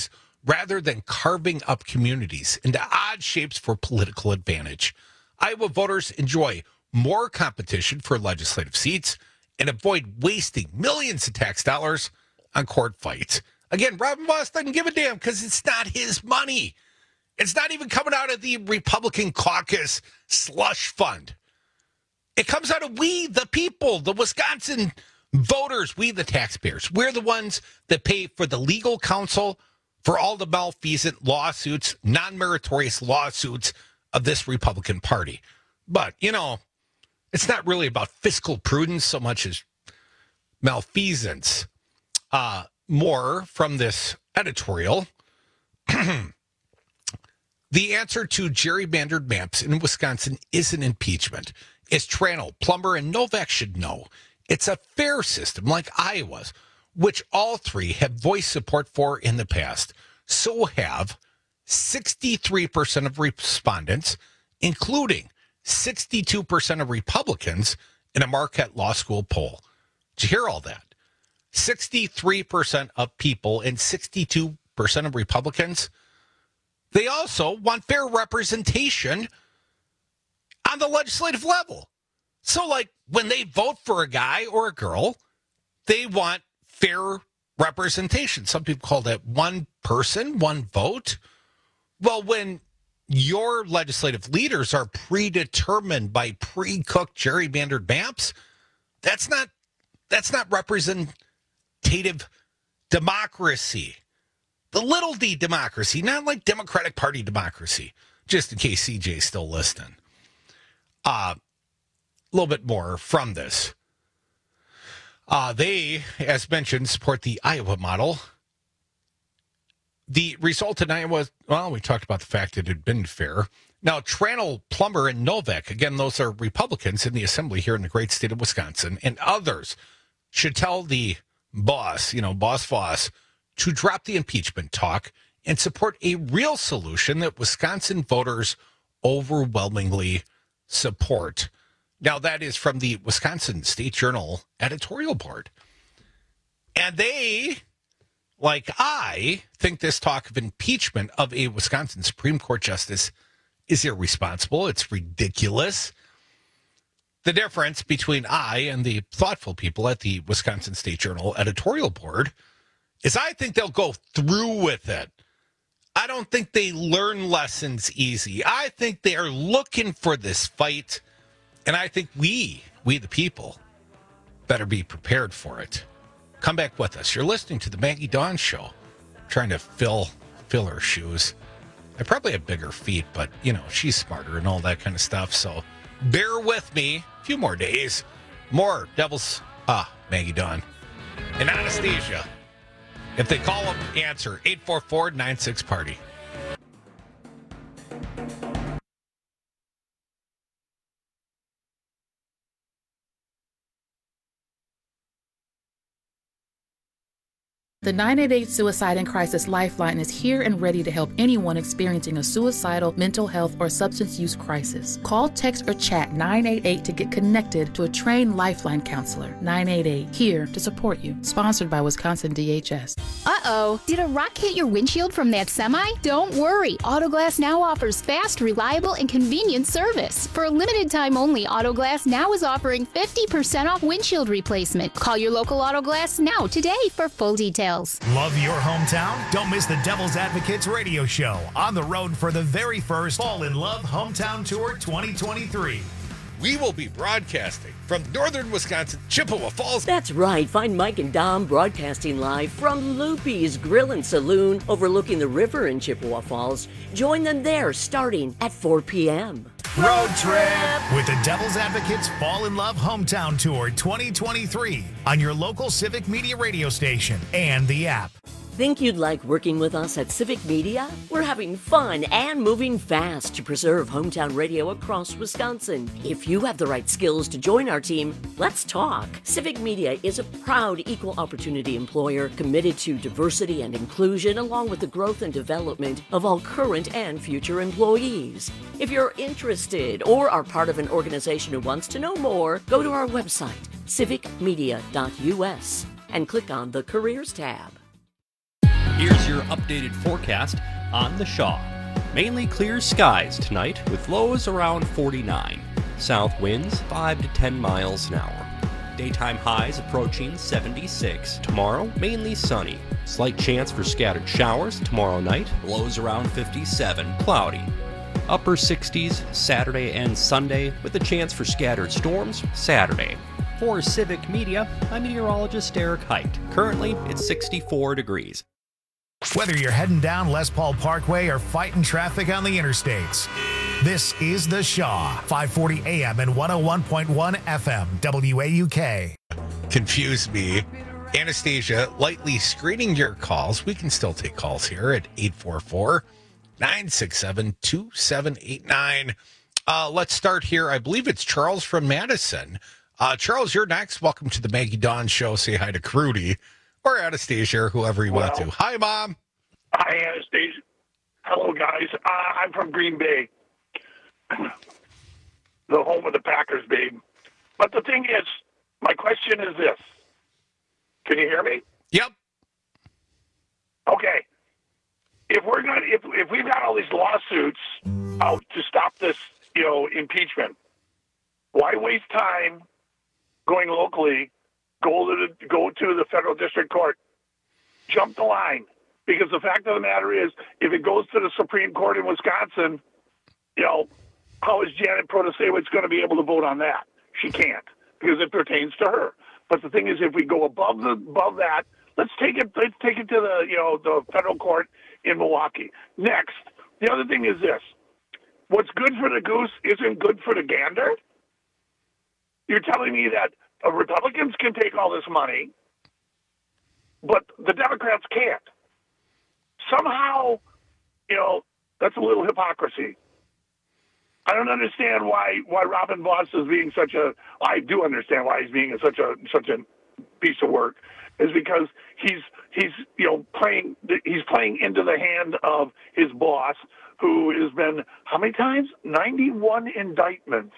rather than carving up communities into odd shapes for political advantage. Iowa voters enjoy more competition for legislative seats and avoid wasting millions of tax dollars on court fights. Again, Robin Vos doesn't give a damn because it's not his money. It's not even coming out of the Republican caucus slush fund. It comes out of we, the people, the Wisconsin voters, we, the taxpayers. We're the ones that pay for the legal counsel for all the malfeasant lawsuits, non-meritorious lawsuits of this Republican Party. But, you know, it's not really about fiscal prudence so much as malfeasance. Uh, more from this editorial. The answer to gerrymandered maps in Wisconsin isn't impeachment. As Tranel, Plummer, and Novak should know, it's a fair system like Iowa's, which all three have voiced support for in the past. So have sixty-three percent of respondents, including sixty-two percent of Republicans in a Marquette Law School poll. Did you hear all that? sixty-three percent of people and sixty-two percent of Republicans. They also want fair representation on the legislative level. So, like, when they vote for a guy or a girl, they want fair representation. Some people call that one person, one vote. Well, when your legislative leaders are predetermined by pre-cooked gerrymandered maps, that's not that's not representative democracy. The little d democracy, not like Democratic Party democracy, just in case C J's still listening. Uh, a little bit more from this. Uh, they, as mentioned, support the Iowa model. The result in Iowa, well, we talked about the fact that it had been fair. Now, Tranel, Plummer, and Novak, again, those are Republicans in the assembly here in the great state of Wisconsin, and others should tell the boss, you know, Boss Voss, to drop the impeachment talk and support a real solution that Wisconsin voters overwhelmingly support. Now, that is from the Wisconsin State Journal editorial board. And they, like I, think this talk of impeachment of a Wisconsin Supreme Court justice is irresponsible. It's ridiculous. The difference between I and the thoughtful people at the Wisconsin State Journal editorial board is I think they'll go through with it. I don't think they learn lessons easy. I think they are looking for this fight, and I think we, we the people, better be prepared for it. Come back with us. You're listening to the Maggie Dawn Show. I'm trying to fill fill her shoes. I probably have bigger feet, but, you know, she's smarter and all that kind of stuff, so bear with me a few more days. More Devil's, ah, Maggie Dawn, and Anastasia. If they call them, answer eight four four, nine six, party. The nine eight eight Suicide and Crisis Lifeline is here and ready to help anyone experiencing a suicidal, mental health, or substance use crisis. Call, text, or chat nine eight eight to get connected to a trained Lifeline counselor. nine eight eight, here to support you. Sponsored by Wisconsin D H S. Uh-oh, did a rock hit your windshield from that semi? Don't worry, Autoglass Now offers fast, reliable, and convenient service. For a limited time only, Autoglass Now is offering fifty percent off windshield replacement. Call your local Autoglass Now today for full details. Love your hometown? Don't miss the Devil's Advocates radio show on the road for the very first Fall in Love Hometown Tour twenty twenty-three. We will be broadcasting from northern Wisconsin, Chippewa Falls. That's right. Find Mike and Dom broadcasting live from Loopy's Grill and Saloon overlooking the river in Chippewa Falls. Join them there starting at four p.m. Road trip with the Devil's Advocates Fall in Love Hometown Tour twenty twenty-three on your local Civic Media radio station and the app. Think you'd like working with us at Civic Media? We're having fun and moving fast to preserve hometown radio across Wisconsin. If you have the right skills to join our team, let's talk. Civic Media is a proud equal opportunity employer committed to diversity and inclusion along with the growth and development of all current and future employees. If you're interested or are part of an organization who wants to know more, go to our website, civic media dot u s, and click on the Careers tab. Here's your updated forecast on the Shaw. Mainly clear skies tonight with lows around forty-nine. South winds five to ten miles an hour. Daytime highs approaching seventy-six. Tomorrow, mainly sunny. Slight chance for scattered showers tomorrow night. Lows around fifty-seven. Cloudy. Upper sixties Saturday and Sunday with a chance for scattered storms Saturday. For Civic Media, I'm meteorologist Eric Height. Currently, it's sixty-four degrees. Whether you're heading down Les Paul Parkway or fighting traffic on the interstates, this is The Shaw, five forty A M and one oh one point one F M, W A U K. Confuse me. Anastasia, lightly screening your calls. We can still take calls here at eight four four, nine six seven, two seven eight nine. Uh, let's start here. I believe it's Charles from Madison. Uh, Charles, you're next. Welcome to the Maggie Dawn Show. Say hi to Crudy. Or Anastasia, or whoever you well, want to. Hi, Mom. Hi, Anastasia. Hello, guys. Uh, I'm from Green Bay, the home of the Packers, babe. But the thing is, my question is this. Can you hear me? Yep. Okay. If we're going, if if we've got all these lawsuits out to stop this, you know, impeachment, why waste time going locally? Go to the, go to the federal district court. Jump the line. Because the fact of the matter is, if it goes to the Supreme Court in Wisconsin, you know, how is Janet Protasewicz going to be able to vote on that? She can't, because it pertains to her. But the thing is, if we go above the above that, let's take it let's take it to the you know the federal court in Milwaukee. Next, the other thing is this: what's good for the goose isn't good for the gander. You're telling me that Uh, Republicans can take all this money, but the Democrats can't. Somehow, you know, that's a little hypocrisy. I don't understand why why Robin Vos is being such a. I do understand why he's being such a such a piece of work, is because he's he's you know playing he's playing into the hand of his boss, who has been how many times ninety-one indictments.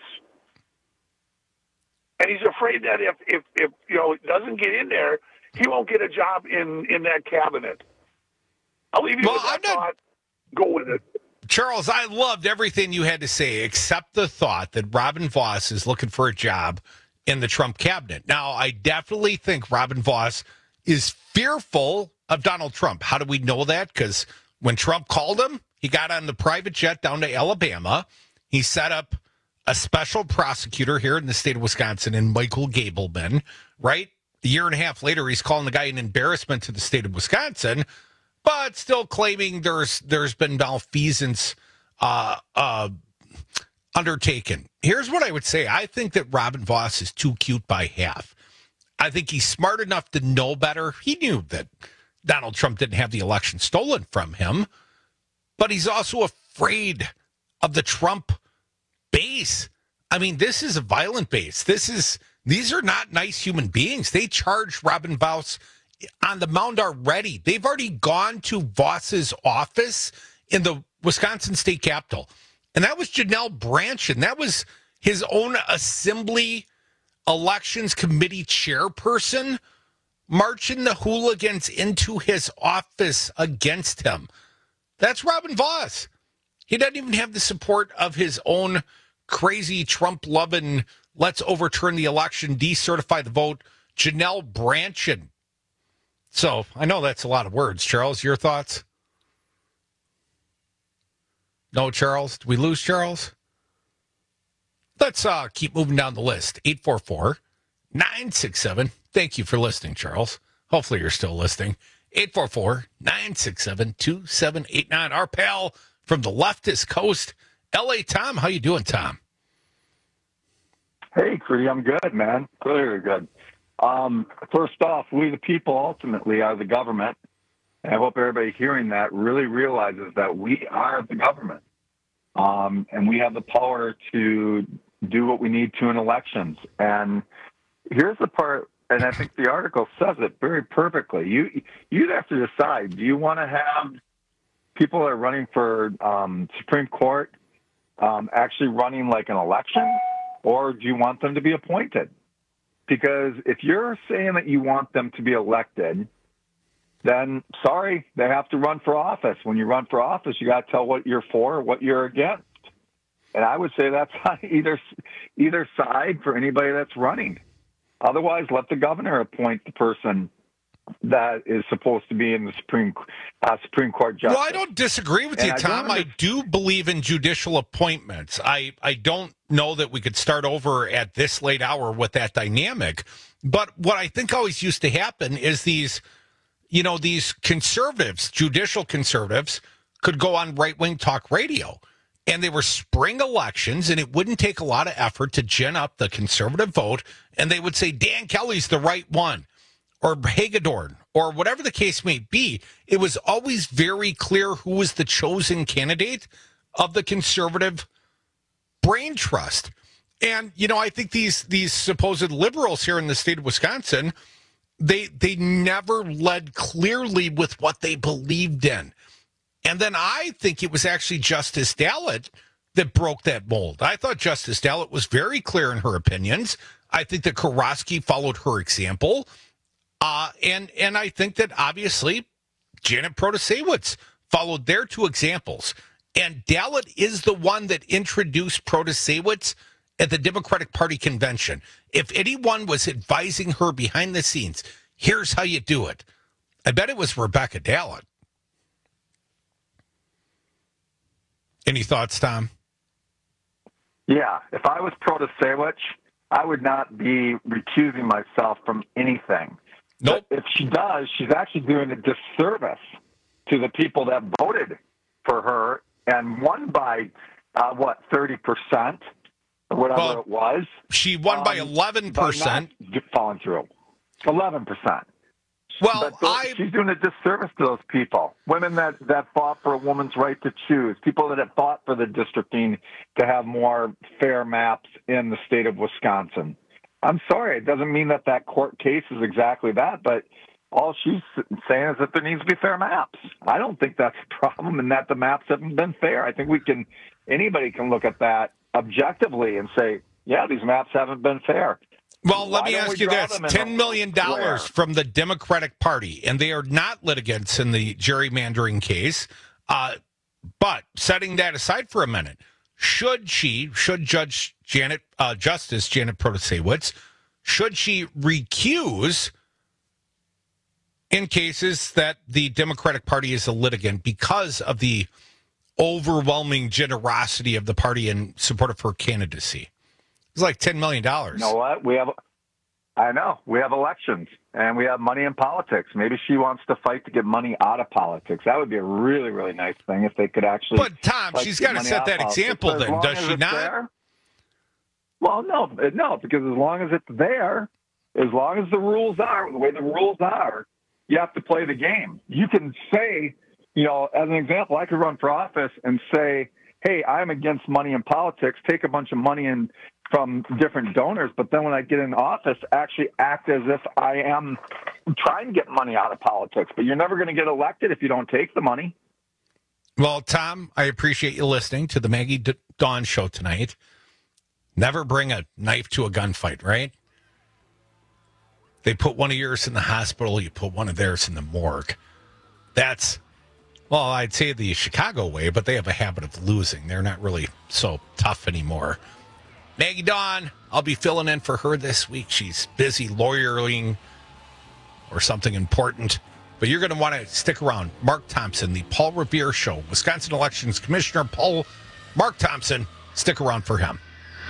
And he's afraid that if, if, if you know it doesn't get in there, he won't get a job in, in that cabinet. I'll leave you well, with that not, thought. Go with it. Charles, I loved everything you had to say, except the thought that Robin Vos is looking for a job in the Trump cabinet. Now, I definitely think Robin Vos is fearful of Donald Trump. How do we know that? Because when Trump called him, he got on the private jet down to Alabama. He set up a special prosecutor here in the state of Wisconsin, and Michael Gableman, right? A year and a half later, he's calling the guy an embarrassment to the state of Wisconsin, but still claiming there's there's been malfeasance uh, uh, undertaken. Here's what I would say. I think that Robin Vos is too cute by half. I think he's smart enough to know better. He knew that Donald Trump didn't have the election stolen from him, but he's also afraid of the Trump base. I mean, this is a violent base. This is these are not nice human beings. They charged Robin Vos on the mound already. They've already gone to Vos's office in the Wisconsin state capitol. And that was Janelle Branchen. That was his own assembly elections committee chairperson marching the hooligans into his office against him. That's Robin Vos. He doesn't even have the support of his own crazy Trump-loving, let's overturn the election, decertify the vote, Janelle Branchen. So I know that's a lot of words. Charles, your thoughts? No, Charles? Did we lose Charles? Let's uh, keep moving down the list. eight four four, nine six seven. Thank you for listening, Charles. Hopefully you're still listening. eight four four, nine six seven, two seven eight nine. Our pal from the leftist coast, L A Tom. How you doing, Tom? Hey, Crudy, I'm good, man. Clearly good. Um, first off, we the people ultimately are the government. And I hope everybody hearing that really realizes that we are the government. Um, and we have the power to do what we need to in elections. And here's the part, and I think the article says it very perfectly. You, you'd have to decide, do you want to have people that are running for um, Supreme Court um, actually running like an election, or do you want them to be appointed? Because if you're saying that you want them to be elected, then sorry, they have to run for office. When you run for office, you got to tell what you're for or what you're against. And I would say that's on either either side for anybody that's running. Otherwise, let the governor appoint the person that is supposed to be in the Supreme uh, Supreme Court justice. Well, I don't disagree with you, and Tom. I, I do believe in judicial appointments. I, I don't know that we could start over at this late hour with that dynamic. But what I think always used to happen is these, you know, these conservatives, judicial conservatives, could go on right-wing talk radio. And they were spring elections, and it wouldn't take a lot of effort to gin up the conservative vote. And they would say, Dan Kelly's the right one, or Hagedorn, or whatever the case may be. It was always very clear who was the chosen candidate of the conservative brain trust. And, you know, I think these these supposed liberals here in the state of Wisconsin, they they never led clearly with what they believed in. And then I think it was actually Justice Dallett that broke that mold. I thought Justice Dallett was very clear in her opinions. I think that Kurowski followed her example. Uh, and, and I think that obviously Janet Protasewicz followed their two examples. And Dallett is the one that introduced Protasewicz at the Democratic Party convention. If anyone was advising her behind the scenes, here's how you do it. I bet it was Rebecca Dallett. Any thoughts, Tom? Yeah, if I was Protasewicz, I would not be recusing myself from anything. Nope. But if she does, she's actually doing a disservice to the people that voted for her and won by, uh, what, thirty percent or whatever well, it was. She won um, by eleven percent. By falling through. eleven percent. Well, those, I, she's doing a disservice to those people. Women that, that fought for a woman's right to choose. People that have fought for the districting to have more fair maps in the state of Wisconsin. I'm sorry. It doesn't mean that that court case is exactly that, but all she's saying is that there needs to be fair maps. I don't think that's a problem and that the maps haven't been fair. I think we can, anybody can look at that objectively and say, yeah, these maps haven't been fair. Well, let Why me ask you this. ten million dollars from the Democratic Party, and they are not litigants in the gerrymandering case. Uh, but setting that aside for a minute, should she, should Judge Janet, uh, Justice Janet Protasewicz, should she recuse in cases that the Democratic Party is a litigant because of the overwhelming generosity of the party in support of her candidacy? It's like ten million dollars. You know what? We have, I know, we have elections and we have money in politics. Maybe she wants to fight to get money out of politics. That would be a really, really nice thing if they could actually. But Tom, she's got to set that example then, does she not? There, well, no, no, because as long as it's there, as long as the rules are, the way the rules are, you have to play the game. You can say, you know, as an example, I could run for office and say, hey, I'm against money in politics, take a bunch of money in from different donors, but then when I get in office, actually act as if I am trying to get money out of politics. But you're never going to get elected if you don't take the money. Well, Tom, I appreciate you listening to the Maggie Dawn show tonight. Never bring a knife to a gunfight, right? They put one of yours in the hospital, you put one of theirs in the morgue. That's, well, I'd say the Chicago way, but they have a habit of losing. They're not really so tough anymore. Maggie Dawn, I'll be filling in for her this week. She's busy lawyering or something important. But you're going to want to stick around. Mark Thompson, the Paul Revere Show, Wisconsin Elections Commissioner Paul Mark Thompson. Stick around for him.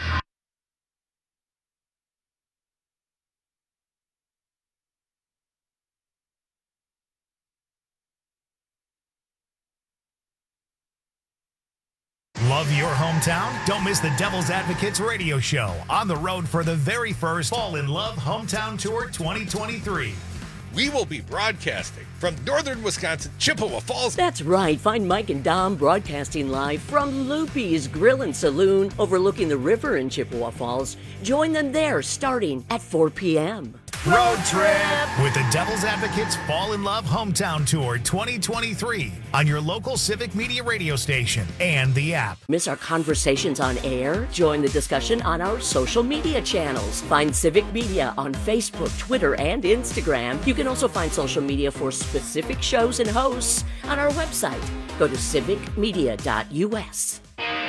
Love your hometown? Don't miss the Devil's Advocates radio show on the road for the very first Fall in Love Hometown Tour twenty twenty-three. We will be broadcasting from northern Wisconsin, Chippewa Falls. That's right. Find Mike and Dom broadcasting live from Loopy's Grill and Saloon overlooking the river in Chippewa Falls. Join them there starting at four p.m. Road Trip with the Devil's Advocates Fall in Love Hometown Tour twenty twenty-three on your local Civic Media radio station and the app. Miss our conversations on air? Join the discussion on our social media channels. Find Civic Media on Facebook, Twitter, and Instagram. You can also find social media for specific shows and hosts on our website. Go to civic media dot u s.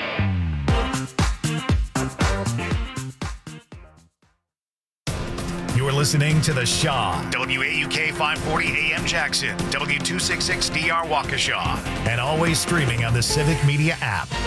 You're listening to The Shaw, W A U K five forty A M Jackson, W two sixty-six D R Waukesha, and always streaming on the Civic Media app.